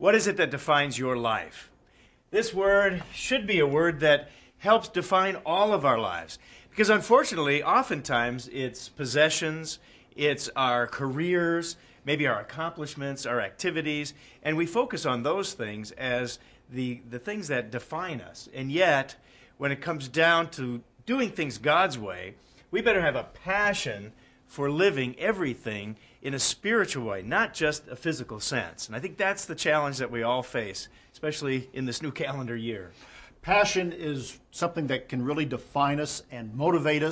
What is it that defines your life? This word should be a word that helps define all of our lives. Because unfortunately, oftentimes it's possessions, it's our careers, maybe our accomplishments, our activities, and we focus on those things as the things that define us. And yet, when it comes down to doing things God's way, we better have a passion for living everything in a spiritual way, not just a physical sense. And I think that's the challenge that we all face, especially in this new calendar year. Passion is something that can really define us and motivate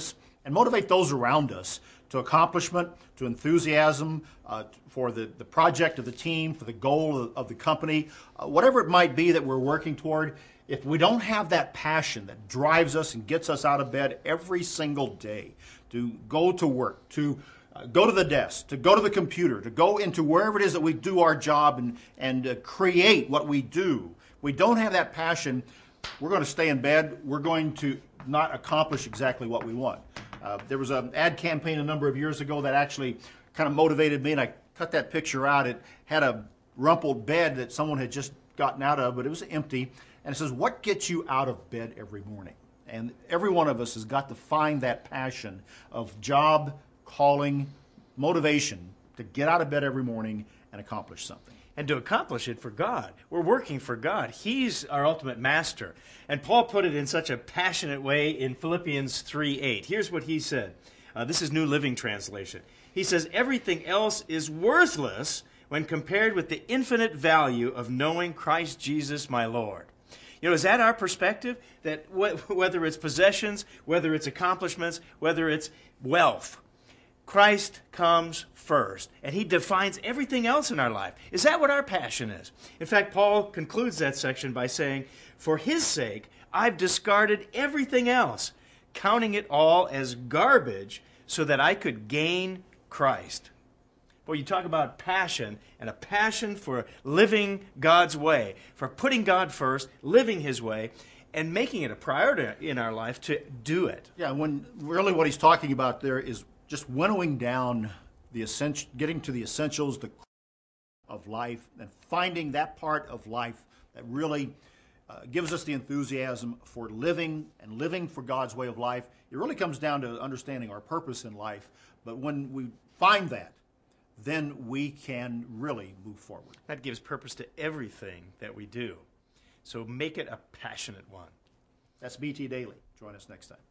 those around us to accomplishment, to enthusiasm, for the project of the team, for the goal of the company, whatever it might be that we're working toward. If we don't have that passion that drives us and gets us out of bed every single day to go to work, to go to the desk, to go to the computer, to go into wherever it is that we do our job and create what we do, we don't have that passion, we're going to stay in bed. We're going to not accomplish exactly what we want. There was an ad campaign a number of years ago that actually kind of motivated me, and I cut that picture out. It had a rumpled bed that someone had just gotten out of, but it was empty. And it says, what gets you out of bed every morning? And every one of us has got to find that passion of job, calling, motivation to get out of bed every morning and accomplish something. And to accomplish it for God. We're working for God. He's our ultimate master. And Paul put it in such a passionate way in Philippians 3:8. Here's what he said. This is New Living Translation. He says, everything else is worthless when compared with the infinite value of knowing Christ Jesus my Lord. You know, is that our perspective? That whether it's possessions, whether it's accomplishments, whether it's wealth, Christ comes first, and he defines everything else in our life. Is that what our passion is? In fact, Paul concludes that section by saying, for his sake, I've discarded everything else, counting it all as garbage so that I could gain Christ. Well, you talk about passion, and a passion for living God's way, for putting God first, living his way, and making it a priority in our life to do it. Yeah, when really what he's talking about there is just winnowing down the essential, getting to the essentials, the of life, and finding that part of life that really gives us the enthusiasm for living and living for God's way of life. It really comes down to understanding our purpose in life. But when we find that, then we can really move forward. That gives purpose to everything that we do. So make it a passionate one. That's BT Daily. Join us next time.